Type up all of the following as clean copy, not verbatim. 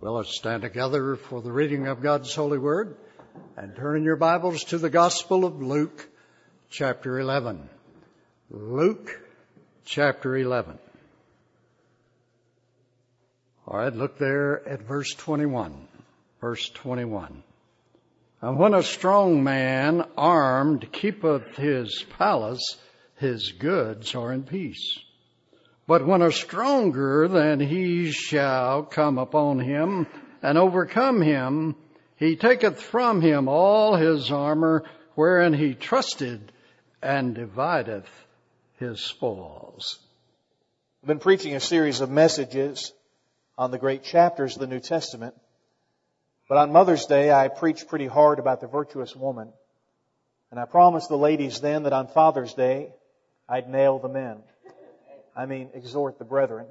Well, let's stand together for the reading of God's holy word and turn in your Bibles to the Gospel of Luke, chapter 11. Luke, chapter 11. All right, look there at verse 21. Verse 21. And when a strong man armed keepeth his palace, his goods are in peace. But when a stronger than he shall come upon him and overcome him, he taketh from him all his armor wherein he trusted, and divideth his spoils. I've been preaching a series of messages on the great chapters of the New Testament. But on Mother's Day, I preached pretty hard about the virtuous woman. And I promised the ladies then that on Father's Day, I'd nail the men. Exhort the brethren.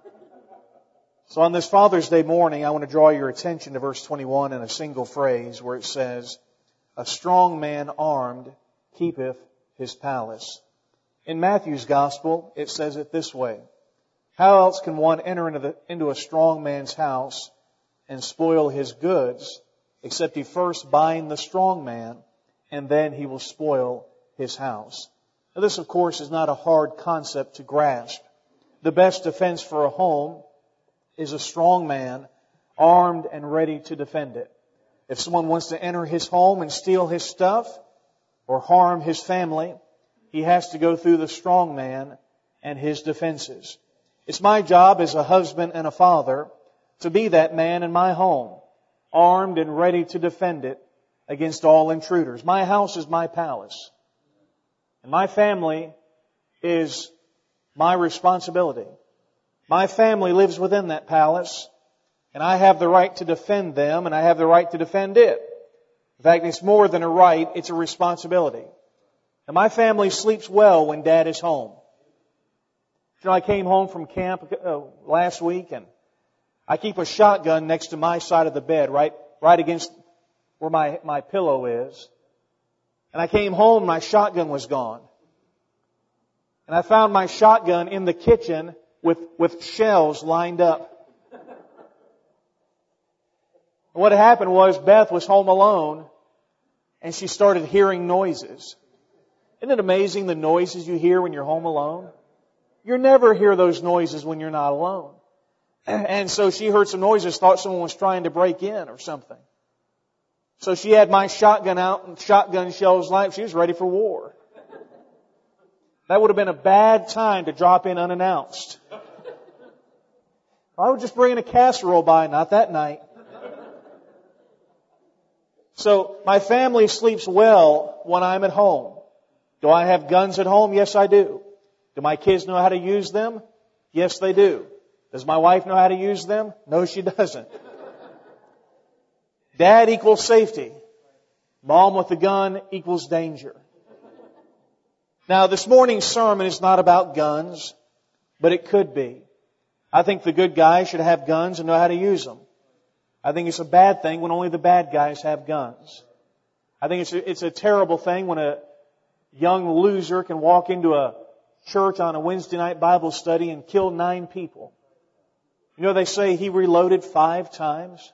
So on this Father's Day morning, I want to draw your attention to verse 21 in a single phrase where it says, "A strong man armed keepeth his palace." In Matthew's Gospel, it says it this way: "How else can one enter into a strong man's house and spoil his goods, except he first bind the strong man, and then he will spoil his house?" Now this, of course, is not a hard concept to grasp. The best defense for a home is a strong man armed and ready to defend it. If someone wants to enter his home and steal his stuff or harm his family, he has to go through the strong man and his defenses. It's my job as a husband and a father to be that man in my home, armed and ready to defend it against all intruders. My house is my palace. And my family is my responsibility. My family lives within that palace, and I have the right to defend them, and I have the right to defend it. In fact, it's more than a right, it's a responsibility. And my family sleeps well when Dad is home. You know, I came home from camp last week, and I keep a shotgun next to my side of the bed, right against where my pillow is. And I came home, my shotgun was gone. And I found my shotgun in the kitchen with shells lined up. What happened was Beth was home alone, and she started hearing noises. Isn't it amazing the noises you hear when you're home alone? You never hear those noises when you're not alone. And so she heard some noises, thought someone was trying to break in or something. So she had my shotgun out and shotgun shells lined up. She was ready for war. That would have been a bad time to drop in unannounced. I was just bringing a casserole by, not that night. So my family sleeps well when I'm at home. Do I have guns at home? Yes, I do. Do my kids know how to use them? Yes, they do. Does my wife know how to use them? No, she doesn't. Dad equals safety. Mom with a gun equals danger. Now, this morning's sermon is not about guns, but it could be. I think the good guys should have guns and know how to use them. I think it's a bad thing when only the bad guys have guns. I think it's a terrible thing when a young loser can walk into a church on a Wednesday night Bible study and kill 9 people. You know, they say he reloaded 5 times.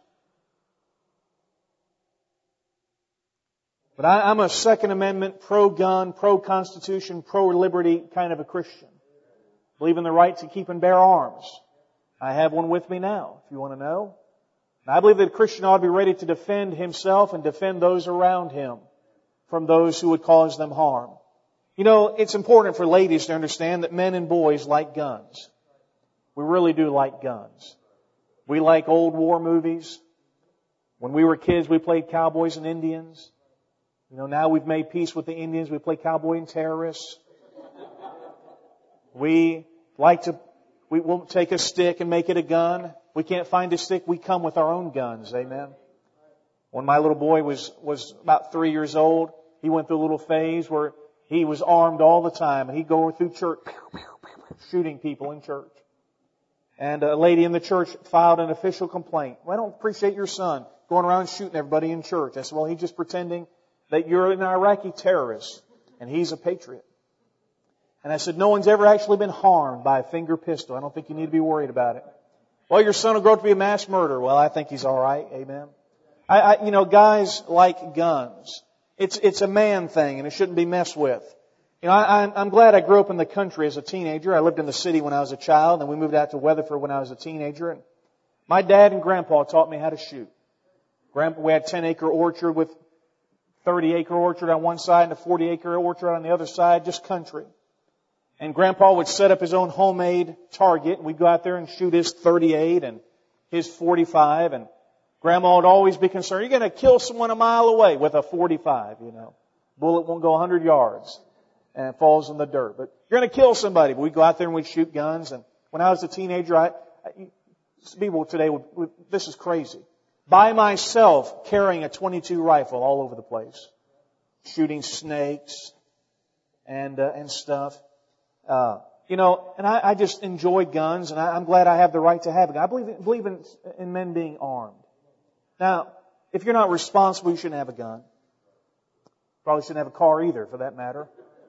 But I'm a Second Amendment, pro-gun, pro-constitution, pro-liberty kind of a Christian. Believe in the right to keep and bear arms. I have one with me now, if you want to know. And I believe that a Christian ought to be ready to defend himself and defend those around him from those who would cause them harm. You know, it's important for ladies to understand that men and boys like guns. We really do like guns. We like old war movies. When we were kids, we played cowboys and Indians. You know, now we've made peace with the Indians. We play cowboy and terrorists. We won't take a stick and make it a gun. We can't find a stick. We come with our own guns. Amen. When my little boy was about 3 years old, he went through a little phase where he was armed all the time, and he'd go through church, shooting people in church. And a lady in the church filed an official complaint. Well, I don't appreciate your son going around shooting everybody in church. I said, well, he's just pretending that you're an Iraqi terrorist, and he's a patriot. And I said, no one's ever actually been harmed by a finger pistol. I don't think you need to be worried about it. Well, your son will grow up to be a mass murderer. Well, I think he's all right. Amen. Guys like guns. It's a man thing, and it shouldn't be messed with. I'm glad I grew up in the country as a teenager. I lived in the city when I was a child, and we moved out to Weatherford when I was a teenager. And my dad and Grandpa taught me how to shoot. We had a 10-acre orchard with 30-acre orchard on one side and a 40-acre orchard on the other side, just country. And Grandpa would set up his own homemade target, and we'd go out there and shoot his 38 and his 45, and Grandma would always be concerned, you're going to kill someone a mile away with a 45, Bullet won't go 100 yards and it falls in the dirt. But you're going to kill somebody. But we'd go out there and we'd shoot guns. And when I was a teenager, people today this is crazy. By myself, carrying a .22 rifle all over the place. Shooting snakes and stuff. And I just enjoy guns, and I'm glad I have the right to have a gun. I believe in men being armed. Now, if you're not responsible, you shouldn't have a gun. Probably shouldn't have a car either, for that matter.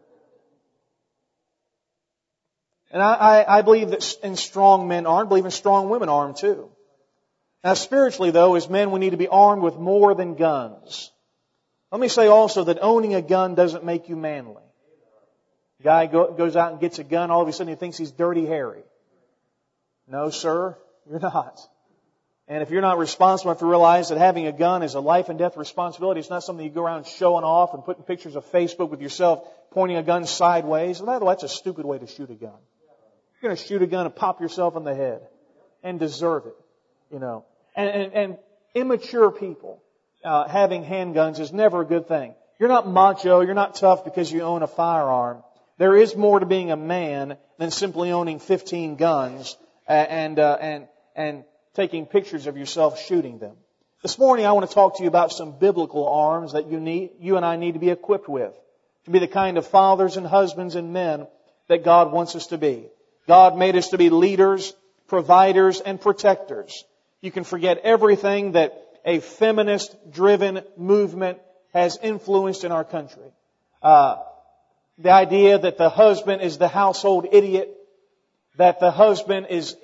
And I believe that in strong men armed, I believe in strong women armed too. Now, spiritually, though, as men, we need to be armed with more than guns. Let me say also that owning a gun doesn't make you manly. A guy goes out and gets a gun, all of a sudden he thinks he's Dirty Harry. No, sir, you're not. And if you're not responsible, you have to realize that having a gun is a life and death responsibility. It's not something you go around showing off and putting pictures of Facebook with yourself pointing a gun sideways. And by the way, that's a stupid way to shoot a gun. You're going to shoot a gun and pop yourself in the head and deserve it, And immature people having handguns is never a good thing. You're not macho, you're not tough because you own a firearm. There is more to being a man than simply owning 15 guns and taking pictures of yourself shooting them. This morning I want to talk to you about some biblical arms that you and I need to be equipped with to be the kind of fathers and husbands and men that God wants us to be. God made us to be leaders, providers, and protectors. You can forget everything that a feminist-driven movement has influenced in our country. The idea that the husband is the household idiot, that the husband is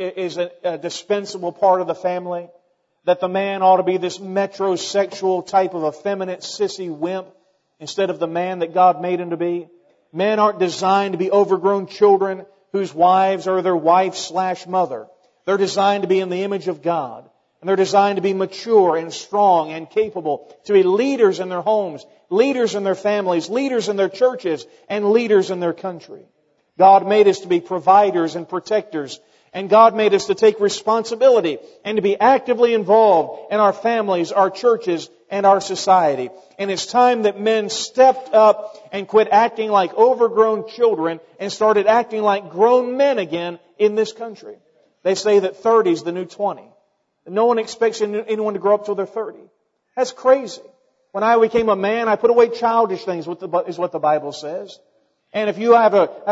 a dispensable part of the family, that the man ought to be this metrosexual type of effeminate sissy wimp instead of the man that God made him to be. Men aren't designed to be overgrown children whose wives are their wife/mother. They're designed to be in the image of God. And they're designed to be mature and strong and capable, to be leaders in their homes, leaders in their families, leaders in their churches, and leaders in their country. God made us to be providers and protectors. And God made us to take responsibility and to be actively involved in our families, our churches, and our society. And it's time that men stepped up and quit acting like overgrown children and started acting like grown men again in this country. They say that 30 is the new 20. No one expects anyone to grow up till they're 30. That's crazy. When I became a man, I put away childish things, is what the Bible says. And if you have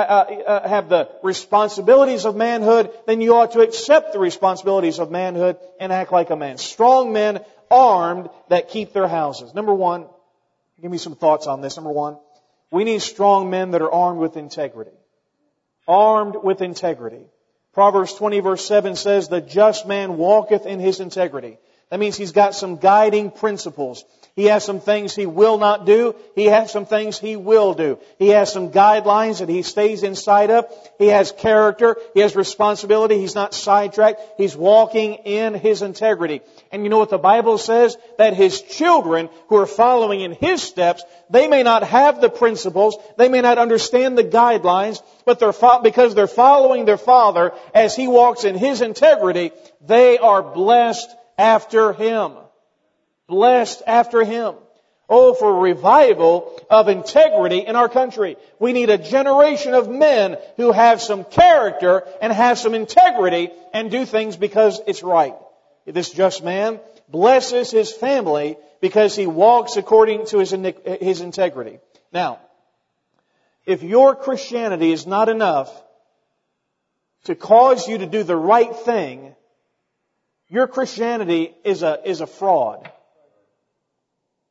the responsibilities of manhood, then you ought to accept the responsibilities of manhood and act like a man. Strong men armed that keep their houses. Number one, give me some thoughts on this. Number one, we need strong men that are armed with integrity. Armed with integrity. Proverbs 20 verse 7 says, the just man walketh in his integrity. That means he's got some guiding principles. He has some things he will not do. He has some things he will do. He has some guidelines that he stays inside of. He has character. He has responsibility. He's not sidetracked. He's walking in his integrity. And you know what the Bible says? That his children who are following in his steps, they may not have the principles. They may not understand the guidelines. But because they're following their father as he walks in his integrity, they are blessed after him. Blessed after him. Oh, for revival of integrity in our country. We need a generation of men who have some character and have some integrity and do things because it's right. This just man blesses his family because he walks according to his integrity. Now, if your Christianity is not enough to cause you to do the right thing, your Christianity is a fraud.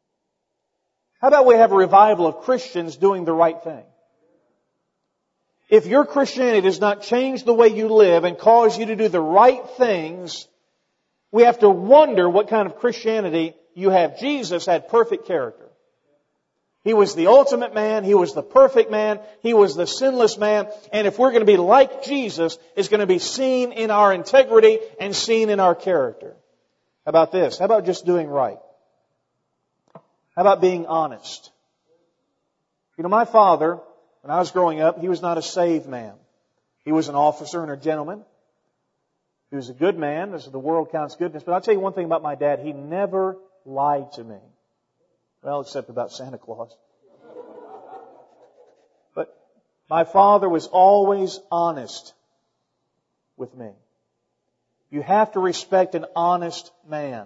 How about we have a revival of Christians doing the right thing? If your Christianity does not change the way you live and cause you to do the right things, we have to wonder what kind of Christianity you have. Jesus had perfect character. He was the ultimate man. He was the perfect man. He was the sinless man. And if we're going to be like Jesus, it's going to be seen in our integrity and seen in our character. How about this? How about just doing right? How about being honest? You know, my father, when I was growing up, he was not a saved man. He was an officer and a gentleman. He was a good man, as the world counts goodness. But I'll tell you one thing about my dad. He never lied to me. Well, except about Santa Claus. But my father was always honest with me. You have to respect an honest man.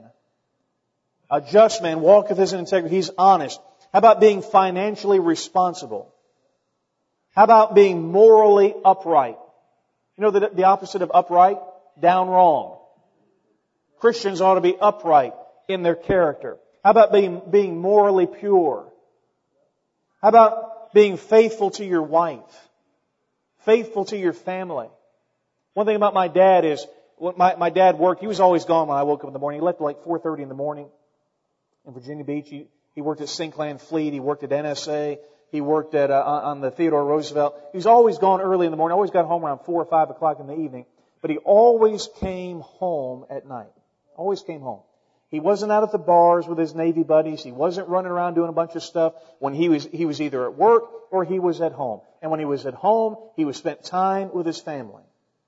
A just man walketh in integrity. He's honest. How about being financially responsible? How about being morally upright? You know the opposite of upright? Down wrong. Christians ought to be upright in their character. How about being morally pure? How about being faithful to your wife? Faithful to your family? One thing about my dad is, when my dad worked, he was always gone when I woke up in the morning. He left at like 4:30 in the morning in Virginia Beach. He worked at Sinclair Fleet. He worked at NSA. He worked at on the Theodore Roosevelt. He was always gone early in the morning. Always got home around 4 or 5 o'clock in the evening. But he always came home at night. Always came home. He wasn't out at the bars with his Navy buddies. He wasn't running around doing a bunch of stuff. When he was either at work or he was at home. And when he was at home, he was spent time with his family.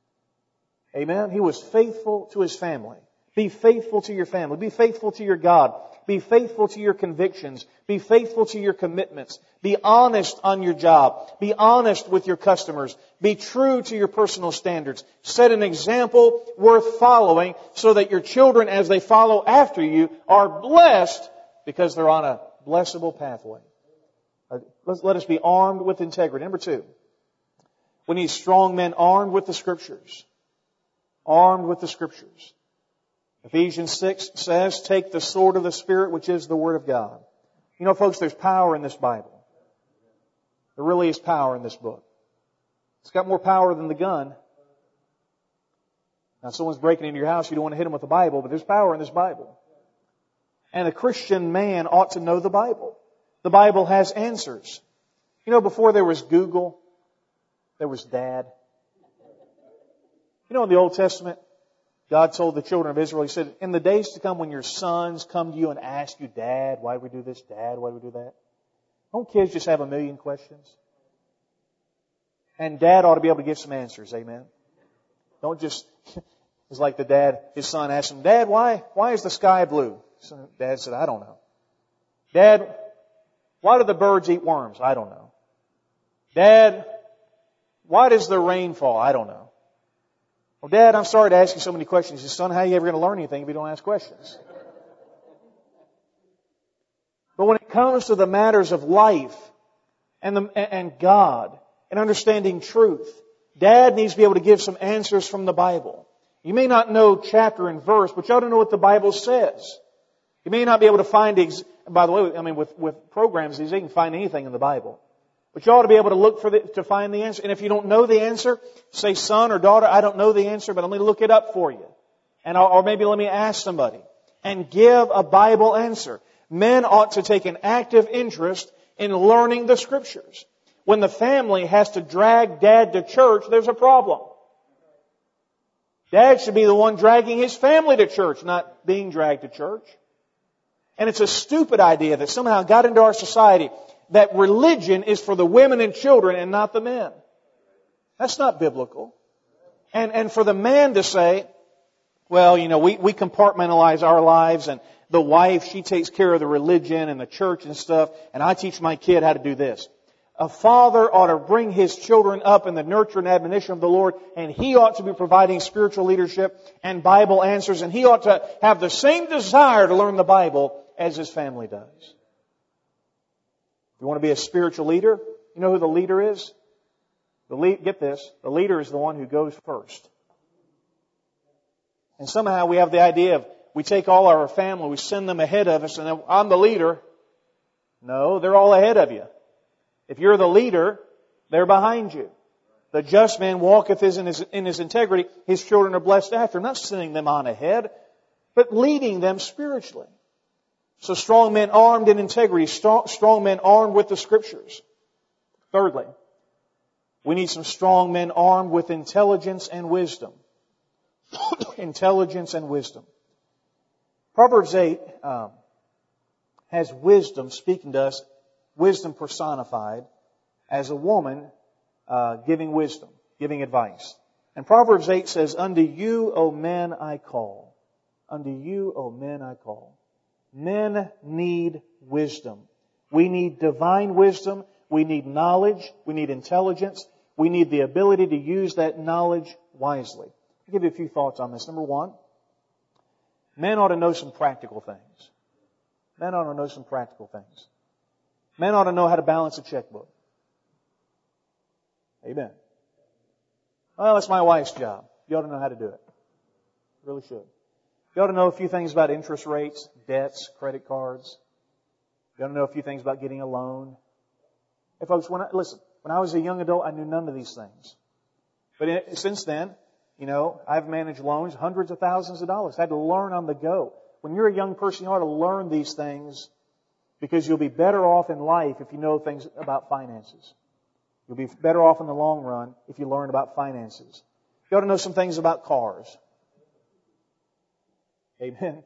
Amen? He was faithful to his family. Be faithful to your family. Be faithful to your God. Be faithful to your convictions. Be faithful to your commitments. Be honest on your job. Be honest with your customers. Be true to your personal standards. Set an example worth following so that your children, as they follow after you, are blessed because they're on a blessable pathway. Let us be armed with integrity. Number 2, we need strong men armed with the Scriptures. Armed with the Scriptures. Ephesians 6 says, take the sword of the Spirit, which is the Word of God. You know, folks, there's power in this Bible. There really is power in this book. It's got more power than the gun. Now, if someone's breaking into your house, you don't want to hit them with the Bible, but there's power in this Bible. And a Christian man ought to know the Bible. The Bible has answers. You know, before there was Google, there was Dad. You know, in the Old Testament, God told the children of Israel, He said, in the days to come when your sons come to you and ask you, Dad, why do we do this? Dad, why do we do that? Don't kids just have a million questions? And Dad ought to be able to give some answers, amen? Don't just, it's like the dad, his son asked him, Dad, why is the sky blue? So Dad said, I don't know. Dad, why do the birds eat worms? I don't know. Dad, why does the rain fall? I don't know. Well, Dad, I'm sorry to ask you so many questions. He said, son, how are you ever going to learn anything if you don't ask questions? But when it comes to the matters of life and God and understanding truth, Dad needs to be able to give some answers from the Bible. You may not know chapter and verse, but you ought to know what the Bible says. You may not be able to find, by the way, I mean, with programs, you can find anything in the Bible. But you ought to be able to look to find the answer. And if you don't know the answer, say, son or daughter, I don't know the answer, but let me look it up for you. Or maybe let me ask somebody. And give a Bible answer. Men ought to take an active interest in learning the Scriptures. When the family has to drag Dad to church, there's a problem. Dad should be the one dragging his family to church, not being dragged to church. And it's a stupid idea that somehow got into our society that religion is for the women and children and not the men. That's not biblical. And for the man to say, well, you know, we compartmentalize our lives and the wife, she takes care of the religion and the church and stuff, and I teach my kid how to do this. A father ought to bring his children up in the nurture and admonition of the Lord, and he ought to be providing spiritual leadership and Bible answers, and he ought to have the same desire to learn the Bible as his family does. If you want to be a spiritual leader, you know who the leader is? Get this, the leader is the one who goes first. And somehow we have the idea of, we take all our family, we send them ahead of us, and then I'm the leader. No, they're all ahead of you. If you're the leader, they're behind you. The just man walketh in his integrity. His children are blessed after. Not sending them on ahead, but leading them spiritually. So strong men armed in integrity. Strong men armed with the Scriptures. Thirdly, we need some strong men armed with intelligence and wisdom. Intelligence and wisdom. Proverbs 8 has wisdom speaking to us, wisdom personified as a woman giving wisdom, giving advice. And Proverbs 8 says, "Unto you, O men, I call. Unto you, O men, I call." Men need wisdom. We need divine wisdom. We need knowledge. We need intelligence. We need the ability to use that knowledge wisely. I'll give you a few thoughts on this. Number one, men ought to know some practical things. Men ought to know some practical things. Men ought to know how to balance a checkbook. Amen. Well, that's my wife's job. You ought to know how to do it. You really should. You ought to know a few things about interest rates, debts, credit cards. You ought to know a few things about getting a loan. Hey folks, when I was a young adult, I knew none of these things. But since then, I've managed loans, hundreds of thousands of dollars. I had to learn on the go. When you're a young person, you ought to learn these things because you'll be better off in life if you know things about finances. You'll be better off in the long run if you learn about finances. You ought to know some things about cars. Amen.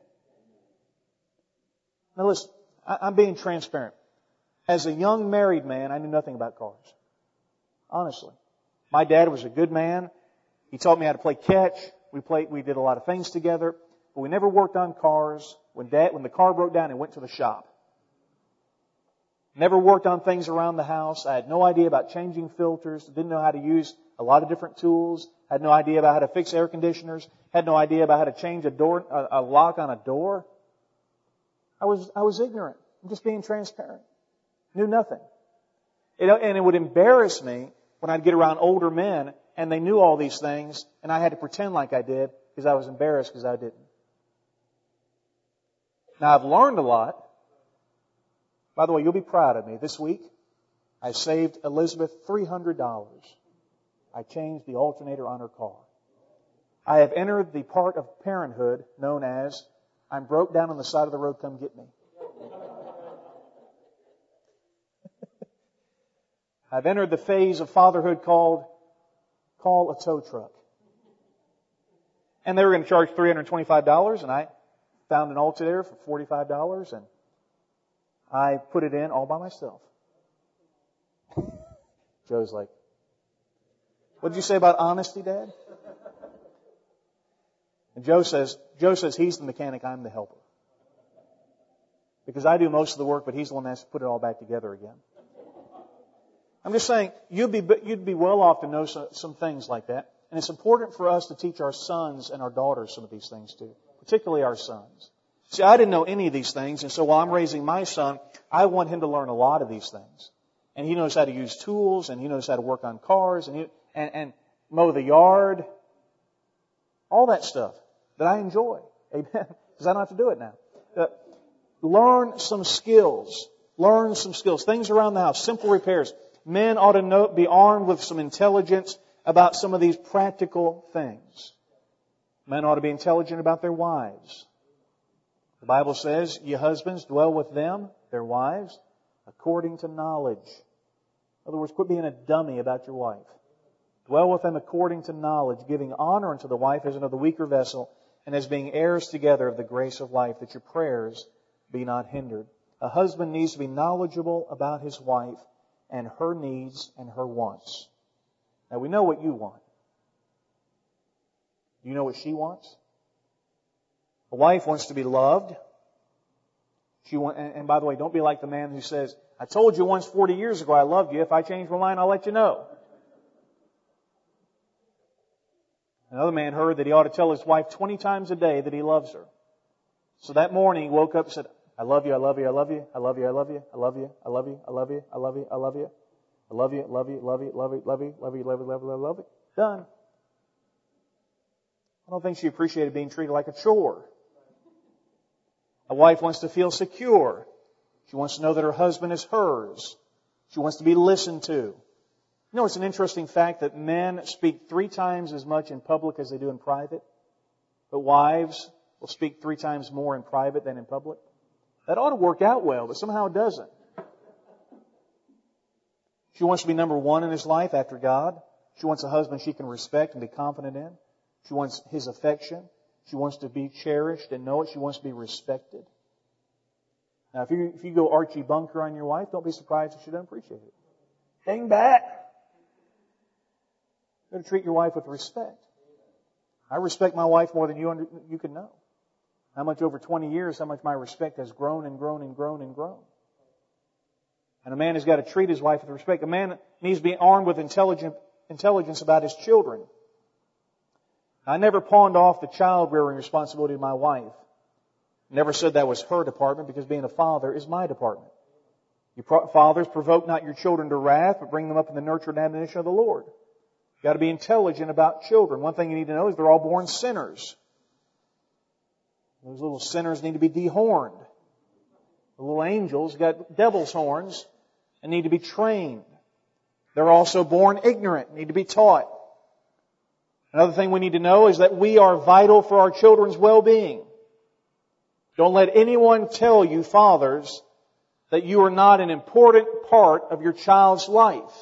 Now listen, I'm being transparent. As a young married man, I knew nothing about cars. Honestly. My dad was a good man. He taught me how to play catch. We did a lot of things together. But we never worked on cars. When the car broke down, he went to the shop. Never worked on things around the house. I had no idea about changing filters. Didn't know how to use a lot of different tools. Had no idea about how to fix air conditioners. Had no idea about how to change a lock on a door. I was ignorant. I'm just being transparent. Knew nothing. And it would embarrass me when I'd get around older men and they knew all these things and I had to pretend like I did because I was embarrassed because I didn't. Now I've learned a lot. By the way, you'll be proud of me. This week, I saved Elizabeth $300. I changed the alternator on her car. I have entered the part of parenthood known as, I'm broke down on the side of the road, come get me. I've entered the phase of fatherhood called call a tow truck. And they were going to charge $325, and I found an alternator for $45, and I put it in all by myself. Joe's like, what did you say about honesty, Dad? And Joe says he's the mechanic, I'm the helper. Because I do most of the work, but he's the one that has to put it all back together again. I'm just saying, you'd be well off to know some things like that. And it's important for us to teach our sons and our daughters some of these things too. Particularly our sons. See, I didn't know any of these things, and so while I'm raising my son, I want him to learn a lot of these things. And he knows how to use tools, and he knows how to work on cars, and mow the yard. All that stuff that I enjoy. Amen. Because I don't have to do it now. Learn some skills. Learn some skills. Things around the house. Simple repairs. Men ought to be armed with some intelligence about some of these practical things. Men ought to be intelligent about their wives. The Bible says, ye husbands, dwell with them, their wives, according to knowledge. In other words, quit being a dummy about your wife. Dwell with them according to knowledge, giving honor unto the wife as unto the weaker vessel, and as being heirs together of the grace of life, that your prayers be not hindered. A husband needs to be knowledgeable about his wife and her needs and her wants. Now, we know what you want. Do you know what she wants? A wife wants to be loved. And by the way, don't be like the man who says, I told you once 40 years ago I loved you. If I change my mind, I'll let you know. Another man heard that he ought to tell his wife 20 times a day that he loves her. So that morning he woke up and said, I love you, I love you, I love you, I love you, I love you, I love you, I love you, I love you, I love you, I love you, I love you, love you, love you, love you, love you, love you, love you, love you, love you. Done. I don't think she appreciated being treated like a chore. A wife wants to feel secure. She wants to know that her husband is hers. She wants to be listened to. You know, it's an interesting fact that men speak 3 times as much in public as they do in private, but wives will speak 3 times more in private than in public. That ought to work out well, but somehow it doesn't. She wants to be number 1 in his life after God. She wants a husband she can respect and be confident in. She wants his affection. She wants to be cherished and know it. She wants to be respected. Now, if you go Archie Bunker on your wife, don't be surprised if she doesn't appreciate it. Hang back. You got to treat your wife with respect. I respect my wife more than you can know. How much over 20 years, how much my respect has grown and grown and grown and grown. And a man has got to treat his wife with respect. A man needs to be armed with intelligence about his children. I never pawned off the child-rearing responsibility to my wife. Never said that was her department, because being a father is my department. You fathers, provoke not your children to wrath, but bring them up in the nurture and admonition of the Lord. You've got to be intelligent about children. One thing you need to know is they're all born sinners. Those little sinners need to be dehorned. The little angels got devil's horns and need to be trained. They're also born ignorant, need to be taught. Another thing we need to know is that we are vital for our children's well-being. Don't let anyone tell you, fathers, that you are not an important part of your child's life.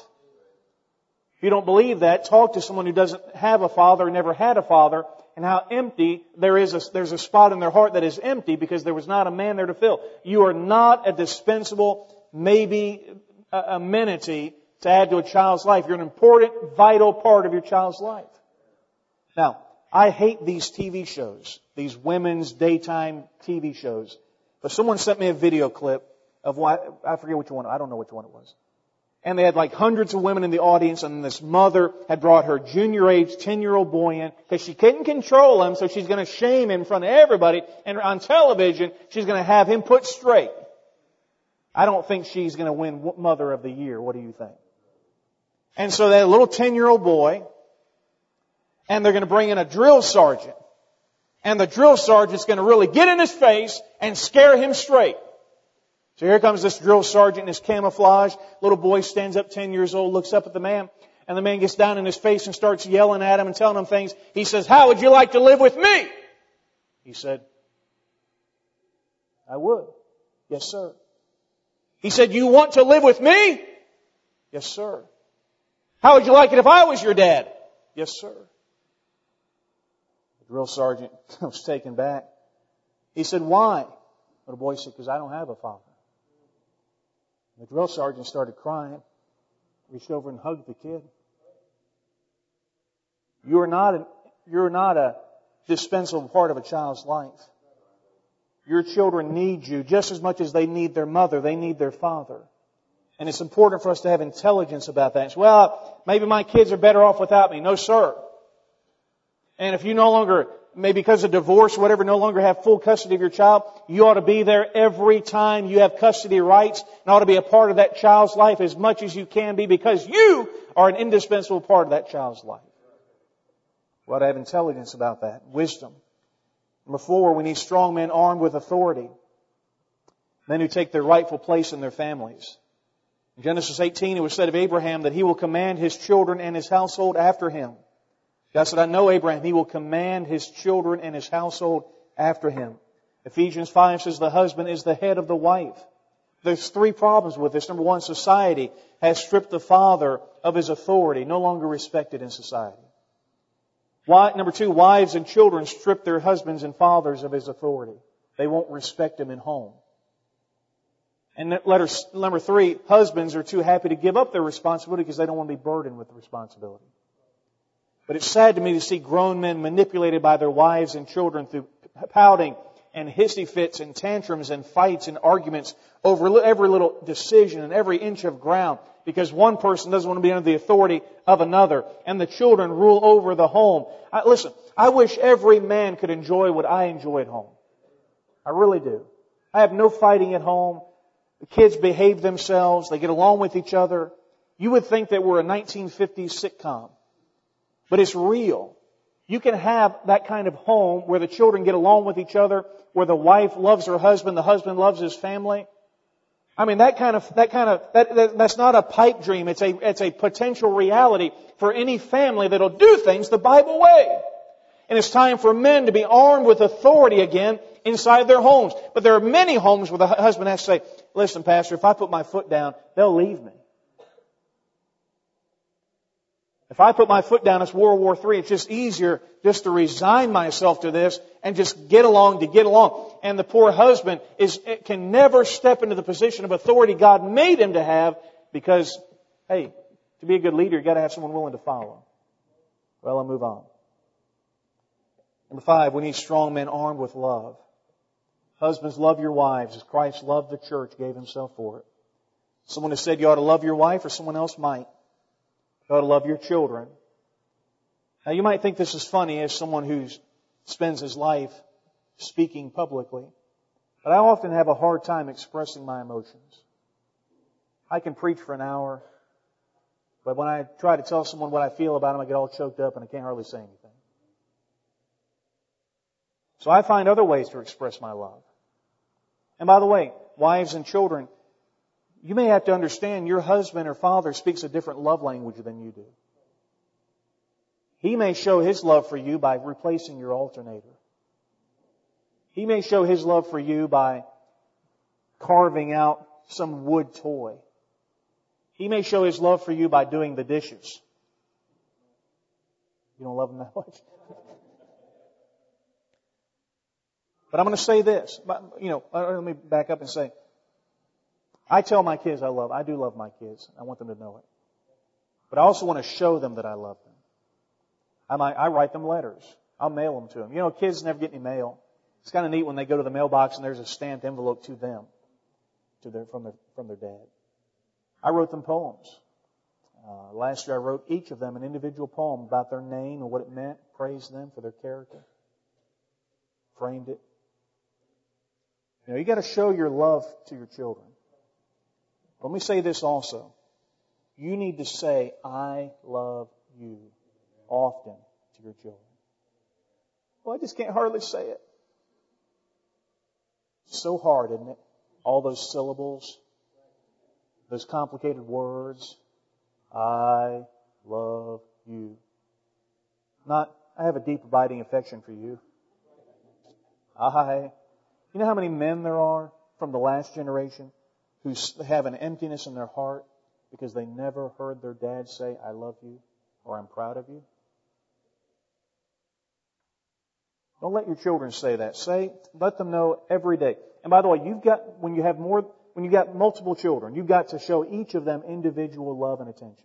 If you don't believe that, talk to someone who doesn't have a father or never had a father, and how empty there's a spot in their heart that is empty because there was not a man there to fill. You are not a dispensable, maybe amenity to add to a child's life. You're an important, vital part of your child's life. Now, I hate these TV shows, these women's daytime TV shows. But someone sent me a video clip of I forget which one, I don't know which one it was. And they had like hundreds of women in the audience, and this mother had brought her junior-age 10-year-old boy in because she couldn't control him, so she's going to shame him in front of everybody. And on television, she's going to have him put straight. I don't think she's going to win Mother of the Year. What do you think? And so they had a little 10-year-old boy, and they're going to bring in a drill sergeant. And the drill sergeant's going to really get in his face and scare him straight. So here comes this drill sergeant in his camouflage. Little boy stands up, 10 years old, looks up at the man, and the man gets down in his face and starts yelling at him and telling him things. He says, "How would you like to live with me?" He said, "I would." "Yes, sir." He said, "You want to live with me?" "Yes, sir." "How would you like it if I was your dad?" "Yes, sir." The drill sergeant was taken back. He said, "Why?" The boy said, "Because I don't have a father." The drill sergeant started crying, reached over and hugged the kid. You're not a dispensable part of a child's life. Your children need you just as much as they need their mother. They need their father. And it's important for us to have intelligence about that. Well, maybe my kids are better off without me. No, sir. And if you no longer, maybe because of divorce or whatever, no longer have full custody of your child, you ought to be there every time you have custody rights and ought to be a part of that child's life as much as you can be, because you are an indispensable part of that child's life. We ought to have intelligence about that, wisdom. Number 4, we need strong men armed with authority. Men who take their rightful place in their families. In Genesis 18, it was said of Abraham that he will command his children and his household after him. God said, "I know Abraham, he will command his children and his household after him." Ephesians 5 says the husband is the head of the wife. There's 3 problems with this. Number 1, society has stripped the father of his authority, no longer respected in society. Number 2, wives and children strip their husbands and fathers of his authority. They won't respect him in home. And number 3, husbands are too happy to give up their responsibility because they don't want to be burdened with the responsibility. But it's sad to me to see grown men manipulated by their wives and children through pouting and hissy fits and tantrums and fights and arguments over every little decision and every inch of ground, because one person doesn't want to be under the authority of another, and the children rule over the home. Listen, I wish every man could enjoy what I enjoy at home. I really do. I have no fighting at home. The kids behave themselves. They get along with each other. You would think that we're a 1950s sitcom. But it's real. You can have that kind of home where the children get along with each other, where the wife loves her husband, the husband loves his family. I mean, that's not a pipe dream. It's a potential reality for any family that'll do things the Bible way. And it's time for men to be armed with authority again inside their homes. But there are many homes where the husband has to say, listen, Pastor, if I put my foot down, they'll leave me. If I put my foot down, it's World War III. It's just easier just to resign myself to this and just get along to get along. And the poor husband can never step into the position of authority God made him to have because, hey, to be a good leader, you've got to have someone willing to follow. Well, I'll move on. Number 5, we need strong men armed with love. Husbands, love your wives as Christ loved the church, gave Himself for it. Someone has said you ought to love your wife, or someone else might. You ought to love your children. Now, you might think this is funny as someone who spends his life speaking publicly, but I often have a hard time expressing my emotions. I can preach for an hour, but when I try to tell someone what I feel about them, I get all choked up and I can't hardly say anything. So I find other ways to express my love. And by the way, wives and children, you may have to understand your husband or father speaks a different love language than you do. He may show his love for you by replacing your alternator. He may show his love for you by carving out some wood toy. He may show his love for you by doing the dishes. You don't love him that much? But I'm going to say this. Let me back up and say, I tell my kids I do love my kids. I want them to know it. But I also want to show them that I love them. I write them letters. I'll mail them to them. You know, kids never get any mail. It's kind of neat when they go to the mailbox and there's a stamped envelope to them, from their dad. I wrote them poems. Last year I wrote each of them an individual poem about their name and what it meant, praised them for their character, framed it. You know, you got to show your love to your children. Let me say this also. You need to say, I love you often to your children. Well, I just can't hardly say it. It's so hard, isn't it? All those syllables, those complicated words. I love you. I have a deep abiding affection for you. You know how many men there are from the last generation who have an emptiness in their heart because they never heard their dad say, I love you, or I'm proud of you? Don't let your children say that. Let them know every day. And by the way, when you got multiple children, you've got to show each of them individual love and attention.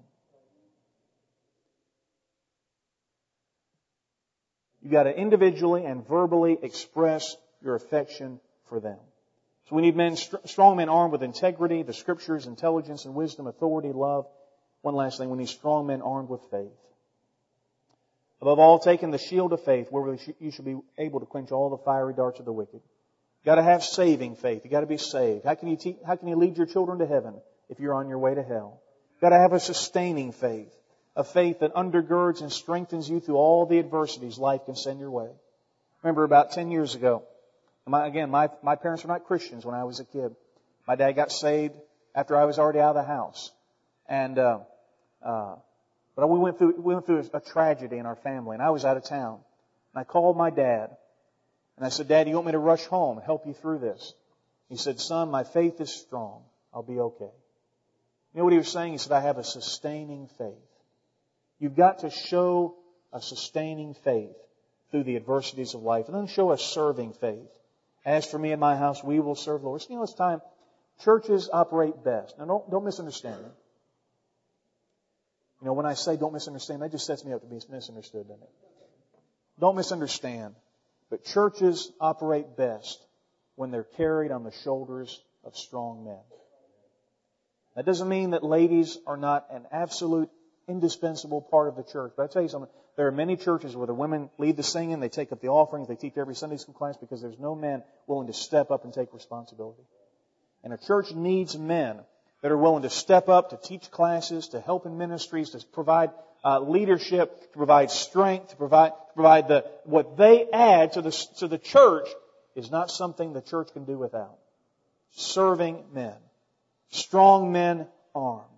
You've got to individually and verbally express your affection for them. So we need strong men armed with integrity, the Scriptures, intelligence and wisdom, authority, love. One last thing, we need strong men armed with faith. Above all, taking the shield of faith, where you should be able to quench all the fiery darts of the wicked. You've got to have saving faith. You've got to be saved. How can you lead your children to heaven if you're on your way to hell? You've got to have a sustaining faith, a faith that undergirds and strengthens you through all the adversities life can send your way. Remember about 10 years ago, my parents were not Christians when I was a kid. My dad got saved after I was already out of the house. But we went through a tragedy in our family, and I was out of town. And I called my dad, and I said, Dad, you want me to rush home and help you through this? He said, Son, my faith is strong. I'll be okay. You know what he was saying? He said, I have a sustaining faith. You've got to show a sustaining faith through the adversities of life, and then show a serving faith. As for me and my house, we will serve the Lord. So, you know, it's time. Churches operate best. Now, don't misunderstand me. You know, when I say don't misunderstand, that just sets me up to be misunderstood, doesn't it? Don't misunderstand. But churches operate best when they're carried on the shoulders of strong men. That doesn't mean that ladies are not an absolute indispensable part of the church. But I tell you something, there are many churches where the women lead the singing, they take up the offerings, they teach every Sunday school class because there's no men willing to step up and take responsibility. And a church needs men that are willing to step up, to teach classes, to help in ministries, to provide leadership, to provide strength, to provide what they add to the church is not something the church can do without. Serving men. Strong men armed.